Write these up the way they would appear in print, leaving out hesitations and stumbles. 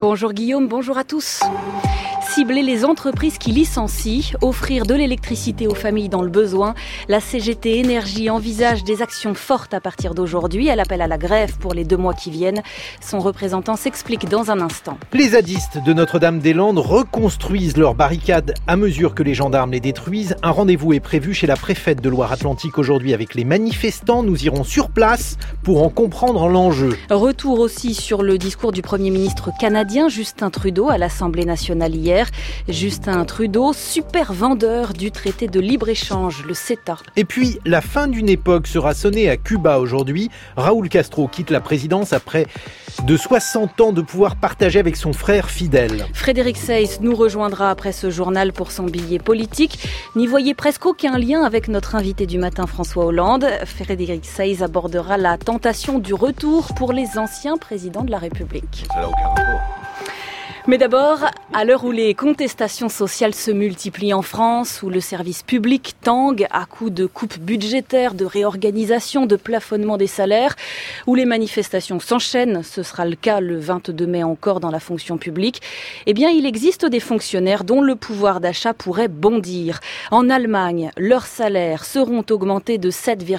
Bonjour Guillaume, bonjour à tous. Cibler les entreprises qui licencient, offrir de l'électricité aux familles dans le besoin. La CGT Énergie envisage des actions fortes à partir d'aujourd'hui. Elle appelle à la grève pour les 2 mois qui viennent. Son représentant s'explique dans un instant. Les zadistes de Notre-Dame-des-Landes reconstruisent leurs barricades à mesure que les gendarmes les détruisent. Un rendez-vous est prévu chez la préfète de Loire-Atlantique aujourd'hui avec les manifestants. Nous irons sur place pour en comprendre l'enjeu. Retour aussi sur le discours du Premier ministre canadien Justin Trudeau à l'Assemblée nationale hier. Justin Trudeau, super vendeur du traité de libre-échange, le CETA. Et puis, la fin d'une époque sera sonnée à Cuba aujourd'hui. Raúl Castro quitte la présidence après de 60 ans de pouvoir partagé avec son frère Fidel. Frédéric Seyss nous rejoindra après ce journal pour son billet politique. N'y voyez presque aucun lien avec notre invité du matin François Hollande. Frédéric Seyss abordera la tentation du retour pour les anciens présidents de la République. Ça n'a aucun rapport. Mais d'abord, à l'heure où les contestations sociales se multiplient en France, où le service public tangue à coups de coupes budgétaires, de réorganisation, de plafonnement des salaires, où les manifestations s'enchaînent, ce sera le cas le 22 mai encore dans la fonction publique, eh bien il existe des fonctionnaires dont le pouvoir d'achat pourrait bondir. En Allemagne, leurs salaires seront augmentés de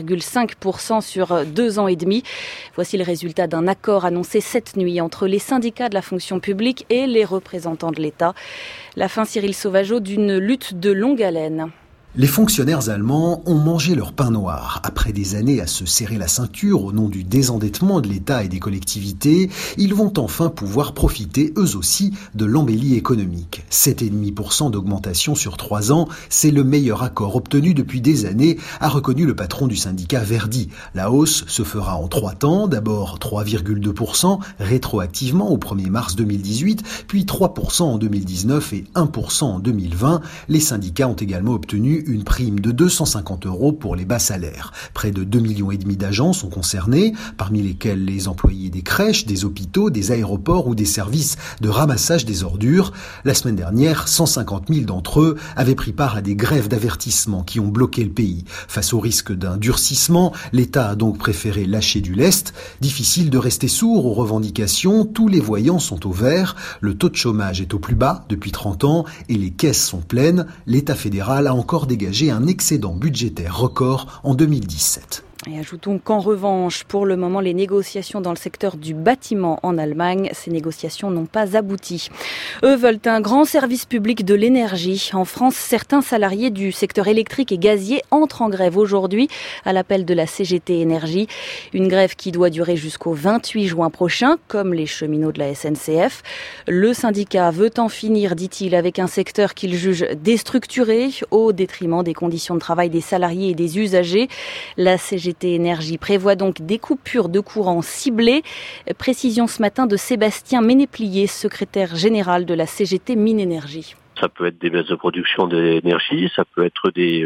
7,5% sur 2 ans et demi. Voici le résultat d'un accord annoncé cette nuit entre les syndicats de la fonction publique et les représentants de l'État. La fin, Cyril Sauvageau, d'une lutte de longue haleine. Les fonctionnaires allemands ont mangé leur pain noir. Après des années à se serrer la ceinture au nom du désendettement de l'État et des collectivités, ils vont enfin pouvoir profiter eux aussi de l'embellie économique. 7,5% d'augmentation sur 3 ans, c'est le meilleur accord obtenu depuis des années, a reconnu le patron du syndicat Verdi. La hausse se fera en 3 temps, d'abord 3,2% rétroactivement au 1er mars 2018, puis 3% en 2019 et 1% en 2020. Les syndicats ont également obtenu une prime de 250 € pour les bas salaires. Près de 2,5 millions d'agents sont concernés, parmi lesquels les employés des crèches, des hôpitaux, des aéroports ou des services de ramassage des ordures. La semaine dernière, 150 000 d'entre eux avaient pris part à des grèves d'avertissement qui ont bloqué le pays. Face au risque d'un durcissement, l'État a donc préféré lâcher du lest. Difficile de rester sourd aux revendications, tous les voyants sont au vert. Le taux de chômage est au plus bas depuis 30 ans et les caisses sont pleines. L'État fédéral a encore dégagé un excédent budgétaire record en 2017. Et ajoutons qu'en revanche, pour le moment, les négociations dans le secteur du bâtiment en Allemagne, ces négociations n'ont pas abouti. Eux veulent un grand service public de l'énergie. En France, certains salariés du secteur électrique et gazier entrent en grève aujourd'hui à l'appel de la CGT Énergie. Une grève qui doit durer jusqu'au 28 juin prochain, comme les cheminots de la SNCF. Le syndicat veut en finir, dit-il, avec un secteur qu'il juge déstructuré au détriment des conditions de travail des salariés et des usagers. La CGT Énergie prévoit donc des coupures de courant ciblées. Précision ce matin de Sébastien Ménéplier, secrétaire général de la CGT Mines Énergie. Ça peut être des baisses de production d'énergie, ça peut être des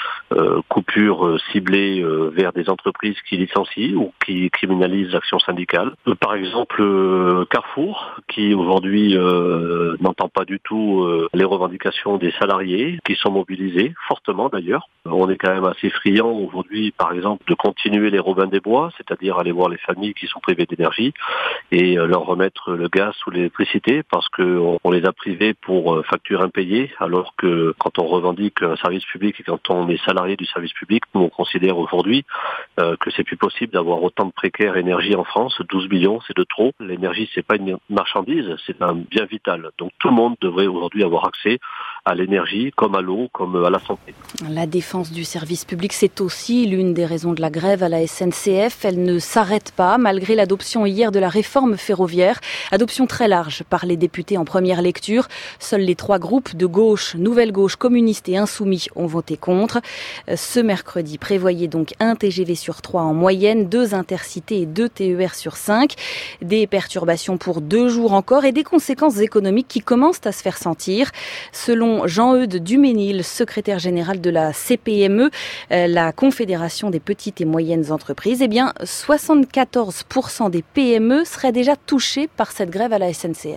coupures ciblées vers des entreprises qui licencient ou qui criminalisent l'action syndicale. Par exemple, Carrefour, qui aujourd'hui n'entend pas du tout les revendications des salariés, qui sont mobilisés, fortement d'ailleurs. On est quand même assez friand aujourd'hui, par exemple, de continuer les Robins des Bois, c'est-à-dire aller voir les familles qui sont privées d'énergie et leur remettre le gaz ou l'électricité parce qu'on les a privés pour facturer impayés, alors que quand on revendique un service public et quand on est salarié du service public, nous on considère aujourd'hui que c'est plus possible d'avoir autant de précaires énergie en France. 12 millions, c'est de trop. L'énergie, c'est pas une marchandise, c'est un bien vital. Donc tout le monde devrait aujourd'hui avoir accès à l'énergie, comme à l'eau, comme à la santé. La défense du service public, c'est aussi l'une des raisons de la grève à la SNCF. Elle ne s'arrête pas, malgré l'adoption hier de la réforme ferroviaire. Adoption très large par les députés en première lecture. Seuls les 3 groupes de gauche, Nouvelle Gauche, communistes et Insoumis ont voté contre. Ce mercredi, prévoyez donc un TGV sur 3 en moyenne, 2 intercités et 2 TER sur 5. Des perturbations pour 2 jours encore et des conséquences économiques qui commencent à se faire sentir. Selon Jean-Eudes Duménil, secrétaire général de la CPME, la Confédération des petites et moyennes entreprises, 74% des PME seraient déjà touchées par cette grève à la SNCF.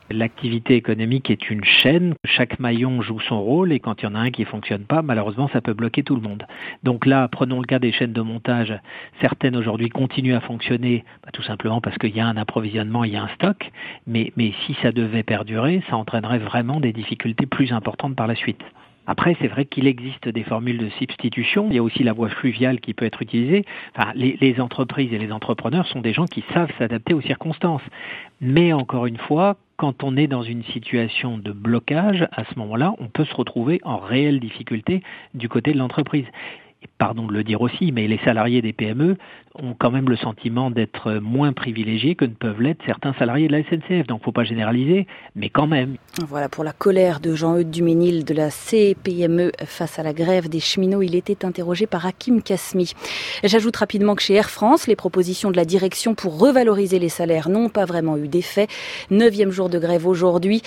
L'activité économique est une chaîne, chaque maillon joue son rôle et quand il y en a un qui ne fonctionne pas, malheureusement ça peut bloquer tout le monde. Donc là, prenons le cas des chaînes de montage, certaines aujourd'hui continuent à fonctionner tout simplement parce qu'il y a un approvisionnement, il y a un stock, mais si ça devait perdurer, ça entraînerait vraiment des difficultés plus importantes par la suite. Après, c'est vrai qu'il existe des formules de substitution. Il y a aussi la voie fluviale qui peut être utilisée. Enfin, les entreprises et les entrepreneurs sont des gens qui savent s'adapter aux circonstances. Mais encore une fois, quand on est dans une situation de blocage, à ce moment-là, on peut se retrouver en réelle difficulté du côté de l'entreprise. Et pardon de le dire aussi, mais les salariés des PME ont quand même le sentiment d'être moins privilégiés que ne peuvent l'être certains salariés de la SNCF. Donc, faut pas généraliser, mais quand même. Voilà pour la colère de Jean-Eudes Duménil de la CPME face à la grève des cheminots. Il était interrogé par Hakim Kasmi. J'ajoute rapidement que chez Air France, les propositions de la direction pour revaloriser les salaires n'ont pas vraiment eu d'effet. 9e jour de grève aujourd'hui.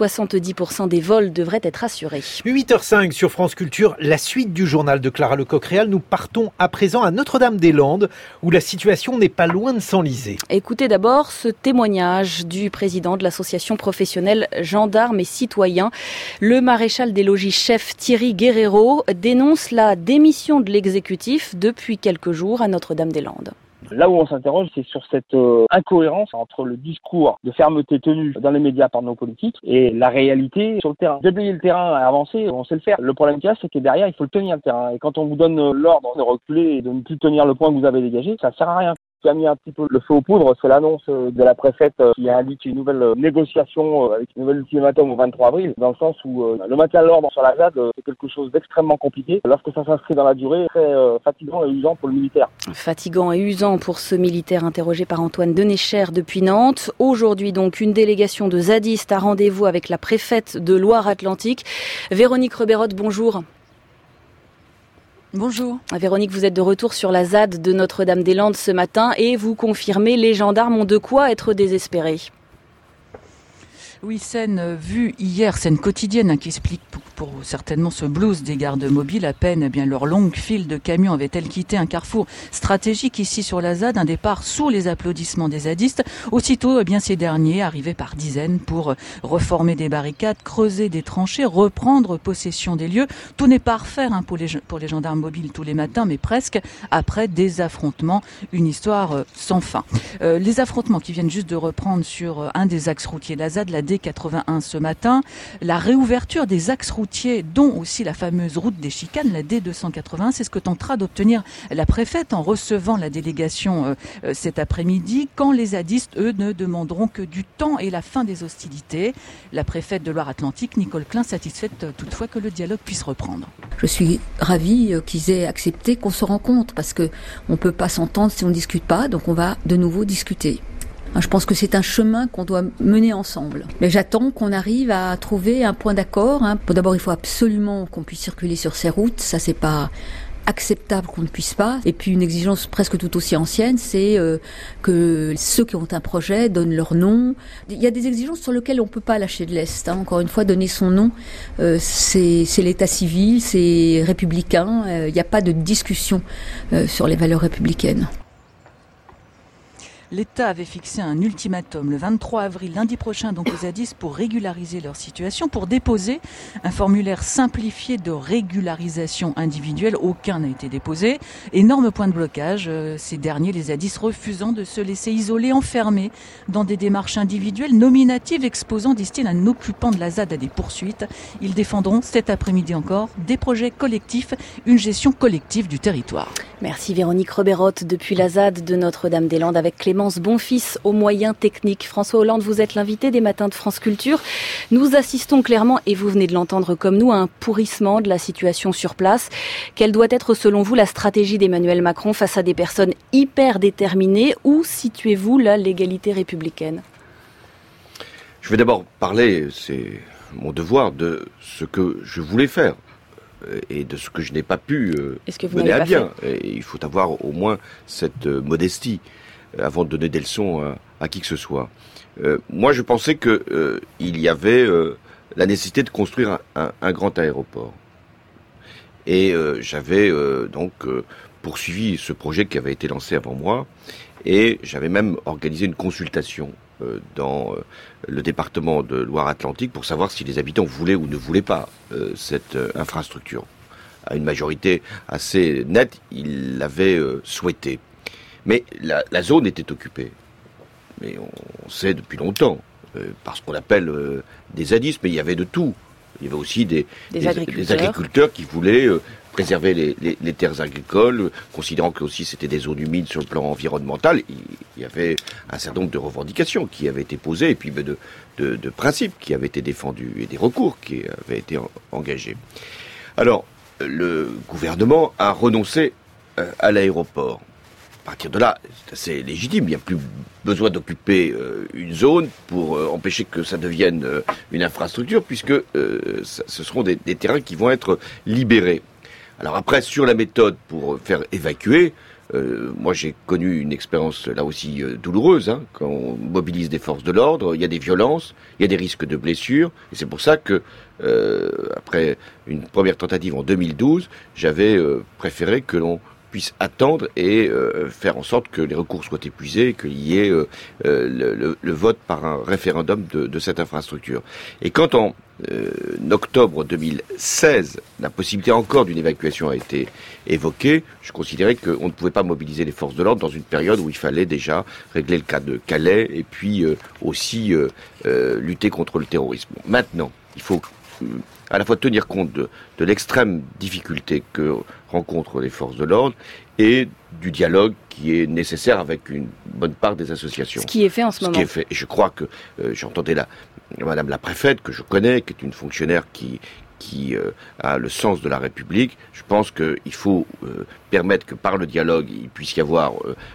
70% des vols devraient être assurés. 8h05 sur France Culture, la suite du journal de Clara Lecoq-Réal. Nous partons à présent à Notre-Dame-des-Landes, où la situation n'est pas loin de s'enliser. Écoutez d'abord ce témoignage du président de l'association professionnelle Gendarmes et Citoyens. Le maréchal des logis chef Thierry Guerrero dénonce la démission de l'exécutif depuis quelques jours à Notre-Dame-des-Landes. Là où on s'interroge, c'est sur cette incohérence entre le discours de fermeté tenu dans les médias par nos politiques et la réalité sur le terrain. Déblayer le terrain à avancer, on sait le faire. Le problème qu'il y a, c'est que derrière, il faut le tenir le terrain. Et quand on vous donne l'ordre de reculer et de ne plus tenir le point que vous avez dégagé, ça sert à rien. Ce qui a mis un petit peu le feu aux poudres, c'est l'annonce de la préfète qui indique une nouvelle négociation avec une nouvelle ultimatum au 23 avril, dans le sens où le maintien de l'ordre sur la ZAD, c'est quelque chose d'extrêmement compliqué. Lorsque ça s'inscrit dans la durée, très fatigant et usant pour le militaire. Fatigant et usant pour ce militaire interrogé par Antoine Denécher depuis Nantes. Aujourd'hui donc, une délégation de zadistes a rendez-vous avec la préfète de Loire-Atlantique. Véronique Reberotte, bonjour. Bonjour. Véronique, vous êtes de retour sur la ZAD de Notre-Dame-des-Landes ce matin et vous confirmez, les gendarmes ont de quoi être désespérés. Oui, scène vue hier, scène quotidienne qui explique pour certainement ce blues des gardes mobiles. À peine leur longue file de camions avait-elle quitté un carrefour stratégique ici sur la ZAD, un départ sous les applaudissements des zadistes. Aussitôt, ces derniers arrivaient par dizaines pour reformer des barricades, creuser des tranchées, reprendre possession des lieux. Tout n'est pas à refaire pour les gendarmes mobiles tous les matins, mais presque après des affrontements, une histoire sans fin. Les affrontements qui viennent juste de reprendre sur un des axes routiers de la ZAD, la D81 ce matin, la réouverture des axes routiers, dont aussi la fameuse route des chicanes, la D281, c'est ce que tentera d'obtenir la préfète en recevant la délégation cet après-midi, quand les zadistes, eux, ne demanderont que du temps et la fin des hostilités. La préfète de Loire-Atlantique, Nicole Klein, satisfaite toutefois que le dialogue puisse reprendre. Je suis ravie qu'ils aient accepté qu'on se rencontre, parce que on peut pas s'entendre si on ne discute pas, donc on va de nouveau discuter. Je pense que c'est un chemin qu'on doit mener ensemble. Mais j'attends qu'on arrive à trouver un point d'accord. D'abord, il faut absolument qu'on puisse circuler sur ces routes. Ça, c'est pas acceptable qu'on ne puisse pas. Et puis une exigence presque tout aussi ancienne, c'est que ceux qui ont un projet donnent leur nom. Il y a des exigences sur lesquelles on peut pas lâcher de l'est. Encore une fois, donner son nom, c'est l'état civil, c'est républicain. Il n'y a pas de discussion sur les valeurs républicaines. L'État avait fixé un ultimatum le 23 avril, lundi prochain, donc aux zadistes, pour régulariser leur situation, pour déposer un formulaire simplifié de régularisation individuelle. Aucun n'a été déposé. Énorme point de blocage, ces derniers, les zadistes, refusant de se laisser isoler, enfermer dans des démarches individuelles nominatives, exposant, disent-ils, un occupant de la ZAD à des poursuites. Ils défendront cet après-midi encore des projets collectifs, une gestion collective du territoire. Merci Véronique Reberotte depuis la ZAD de Notre-Dame-des-Landes avec Clémence Bonfils aux moyens techniques. François Hollande, vous êtes l'invité des matins de France Culture. Nous assistons clairement, et vous venez de l'entendre comme nous, à un pourrissement de la situation sur place. Quelle doit être selon vous la stratégie d'Emmanuel Macron face à des personnes hyper déterminées? Où situez-vous la légalité républicaine? Je vais d'abord parler, c'est mon devoir, de ce que je voulais faire et de ce que je n'ai pas pu mener à bien. Et il faut avoir au moins cette modestie avant de donner des leçons à qui que ce soit. Moi, je pensais que il y avait la nécessité de construire un grand aéroport. Et j'avais donc poursuivi ce projet qui avait été lancé avant moi. et j'avais même organisé une consultation dans le département de Loire-Atlantique pour savoir si les habitants voulaient ou ne voulaient pas cette infrastructure. À une majorité assez nette, ils l'avaient souhaité. Mais la zone était occupée. Mais on sait depuis longtemps, parce qu'on appelle des zadistes, mais il y avait de tout. Il y avait aussi des agriculteurs qui voulaient préserver les terres agricoles, considérant que aussi c'était des zones humides sur le plan environnemental. Il y avait un certain nombre de revendications qui avaient été posées, et puis de principes qui avaient été défendus, et des recours qui avaient été engagés. Alors, le gouvernement a renoncé à l'aéroport. À partir de là, c'est assez légitime. Il n'y a plus besoin d'occuper une zone pour empêcher que ça devienne une infrastructure, puisque ce seront des terrains qui vont être libérés. Alors après, sur la méthode pour faire évacuer, moi j'ai connu une expérience là aussi douloureuse. Quand on mobilise des forces de l'ordre, il y a des violences, il y a des risques de blessures. Et c'est pour ça que, après une première tentative en 2012, j'avais préféré que l'on puisse attendre et faire en sorte que les recours soient épuisés, qu'il y ait le vote par un référendum de cette infrastructure. Et quand en octobre 2016, la possibilité encore d'une évacuation a été évoquée, je considérais qu'on ne pouvait pas mobiliser les forces de l'ordre dans une période où il fallait déjà régler le cas de Calais et puis aussi lutter contre le terrorisme. Maintenant, il faut à la fois tenir compte de l'extrême difficulté que rencontrent les forces de l'ordre et du dialogue qui est nécessaire avec une bonne part des associations. Ce qui est fait en ce moment. Ce qui est fait. Et je crois que j'entendais Madame la préfète, que je connais, qui est une fonctionnaire qui a le sens de la République. Je pense qu'il faut permettre que par le dialogue, il puisse y avoir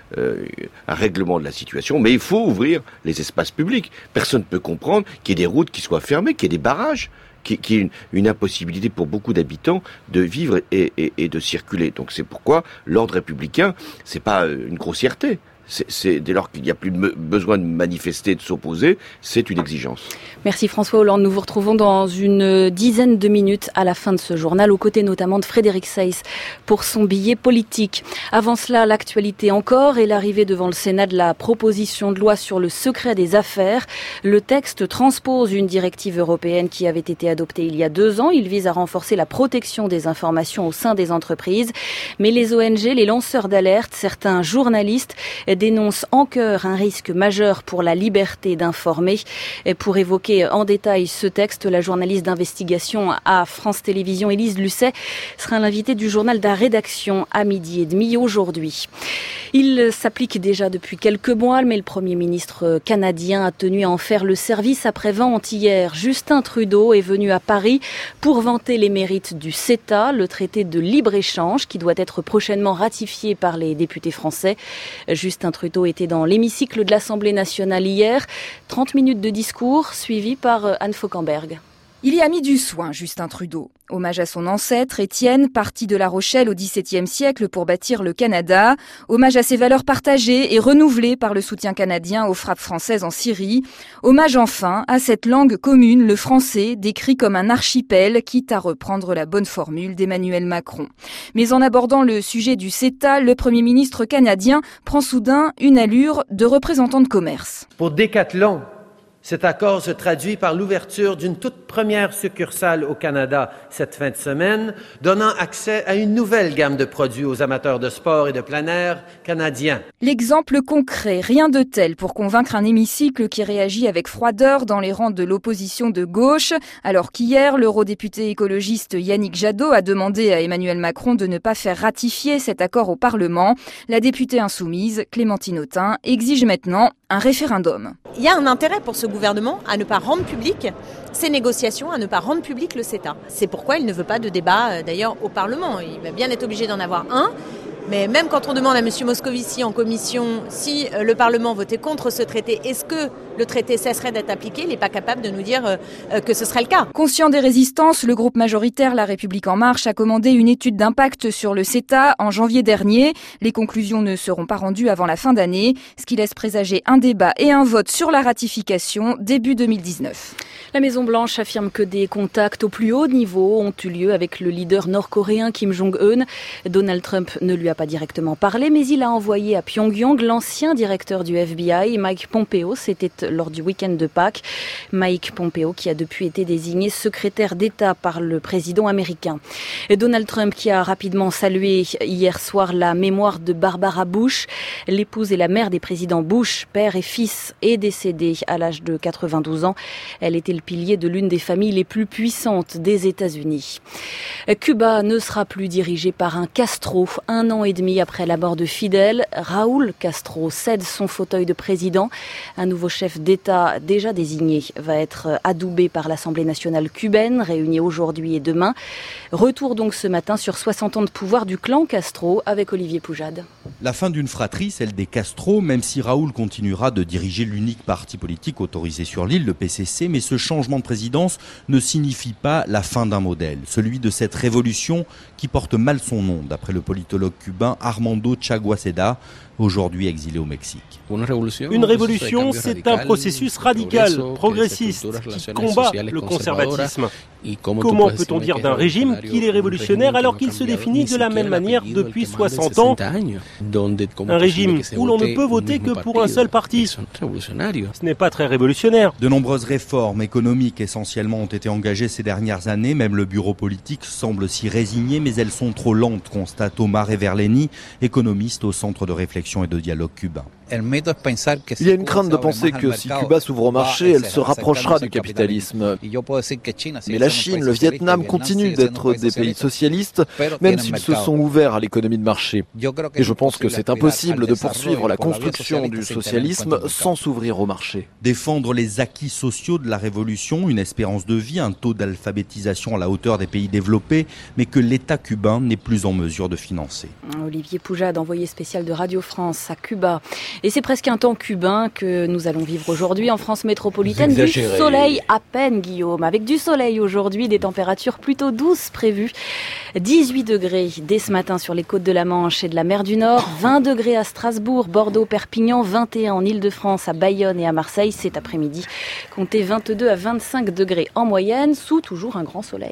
un règlement de la situation, mais il faut ouvrir les espaces publics. Personne ne peut comprendre qu'il y ait des routes qui soient fermées, qu'il y ait des barrages, qui est une impossibilité pour beaucoup d'habitants de vivre et de circuler. Donc c'est pourquoi l'ordre républicain, c'est pas une grossièreté. C'est dès lors qu'il n'y a plus besoin de manifester, de s'opposer, c'est une exigence. Merci François Hollande. Nous vous retrouvons dans une dizaine de minutes à la fin de ce journal, aux côtés notamment de Frédéric Seyss pour son billet politique. Avant cela, l'actualité encore et l'arrivée devant le Sénat de la proposition de loi sur le secret des affaires. Le texte transpose une directive européenne qui avait été adoptée il y a 2 ans. Il vise à renforcer la protection des informations au sein des entreprises. Mais les ONG, les lanceurs d'alerte, certains journalistes dénonce en chœur un risque majeur pour la liberté d'informer. Et pour évoquer en détail ce texte, la journaliste d'investigation à France Télévisions, Élise Lucet, sera l'invitée du journal de la rédaction à 12h30 aujourd'hui. Il s'applique déjà depuis quelques mois, mais le Premier ministre canadien a tenu à en faire le service après-vente hier. Justin Trudeau est venu à Paris pour vanter les mérites du CETA, le traité de libre-échange qui doit être prochainement ratifié par les députés français. Justin Trudeau était dans l'hémicycle de l'Assemblée nationale hier. 30 minutes de discours suivis par Anne Fauquemberg. Il y a mis du soin, Justin Trudeau. Hommage à son ancêtre, Étienne, parti de La Rochelle au XVIIe siècle pour bâtir le Canada. Hommage à ses valeurs partagées et renouvelées par le soutien canadien aux frappes françaises en Syrie. Hommage enfin à cette langue commune, le français, décrit comme un archipel, quitte à reprendre la bonne formule d'Emmanuel Macron. Mais en abordant le sujet du CETA, le Premier ministre canadien prend soudain une allure de représentant de commerce. Pour Decathlon, cet accord se traduit par l'ouverture d'une toute première succursale au Canada cette fin de semaine, donnant accès à une nouvelle gamme de produits aux amateurs de sport et de plein air canadiens. L'exemple concret, rien de tel pour convaincre un hémicycle qui réagit avec froideur dans les rangs de l'opposition de gauche, alors qu'hier, l'eurodéputé écologiste Yannick Jadot a demandé à Emmanuel Macron de ne pas faire ratifier cet accord au Parlement. La députée insoumise, Clémentine Autain, exige maintenant un référendum. Il y a un intérêt pour ce gouvernement à ne pas rendre public ces négociations, à ne pas rendre public le CETA. C'est pourquoi il ne veut pas de débat d'ailleurs au Parlement. Il va bien être obligé d'en avoir un. Mais même quand on demande à M. Moscovici en commission si le Parlement votait contre ce traité, est-ce que le traité cesserait d'être appliqué, il n'est pas capable de nous dire que ce serait le cas. Conscient des résistances, le groupe majoritaire La République En Marche a commandé une étude d'impact sur le CETA en janvier dernier. Les conclusions ne seront pas rendues avant la fin d'année, ce qui laisse présager un débat et un vote sur la ratification début 2019. La Maison-Blanche affirme que des contacts au plus haut niveau ont eu lieu avec le leader nord-coréen Kim Jong-un. Donald Trump ne lui a a pas directement parlé, mais il a envoyé à Pyongyang l'ancien directeur du FBI, Mike Pompeo. C'était lors du week-end de Pâques. Mike Pompeo qui a depuis été désigné secrétaire d'État par le président américain. Et Donald Trump qui a rapidement salué hier soir la mémoire de Barbara Bush. L'épouse et la mère des présidents Bush, père et fils, est décédée à l'âge de 92 ans. Elle était le pilier de l'une des familles les plus puissantes des États-Unis. Cuba ne sera plus dirigé par un Castro. 1 an et demi après la mort de Fidel, Raúl Castro cède son fauteuil de président. Un nouveau chef d'État déjà désigné va être adoubé par l'Assemblée nationale cubaine, réunie aujourd'hui et demain. Retour donc ce matin sur 60 ans de pouvoir du clan Castro avec Olivier Poujade. La fin d'une fratrie, celle des Castro, même si Raúl continuera de diriger l'unique parti politique autorisé sur l'île, le PCC, mais ce changement de présidence ne signifie pas la fin d'un modèle, celui de cette révolution qui porte mal son nom, d'après le politologue cubain Armando Chaguaceda, aujourd'hui exilé au Mexique. Une révolution, c'est un processus radical, progressiste, qui combat le conservatisme. Comment peut-on dire d'un régime qu'il est révolutionnaire alors qu'il se définit de la même manière depuis 60 ans ? Un régime où l'on ne peut voter que pour un seul parti. Ce n'est pas très révolutionnaire. De nombreuses réformes économiques essentiellement ont été engagées ces dernières années. Même le bureau politique semble s'y résigner, mais elles sont trop lentes, constate Omar Everleni, économiste au Centre de réflexion et de dialogue cubain. Il y a une crainte de penser que si Cuba s'ouvre au marché, elle se rapprochera du capitalisme. Mais la Chine, le Vietnam continuent d'être des pays socialistes, même s'ils se sont ouverts à l'économie de marché. Et je pense que c'est impossible de poursuivre la construction du socialisme sans s'ouvrir au marché. Défendre les acquis sociaux de la révolution, une espérance de vie, un taux d'alphabétisation à la hauteur des pays développés, mais que l'État cubain n'est plus en mesure de financer. Olivier Poujade, envoyé spécial de Radio France à Cuba. Et c'est presque un temps cubain que nous allons vivre aujourd'hui en France métropolitaine. Du soleil à peine, Guillaume. Avec du soleil aujourd'hui, des températures plutôt douces prévues. 18 degrés dès ce matin sur les côtes de la Manche et de la mer du Nord. 20 degrés à Strasbourg, Bordeaux, Perpignan. 21 en Île-de-France, à Bayonne et à Marseille cet après-midi. Comptez 22 à 25 degrés en moyenne, sous toujours un grand soleil.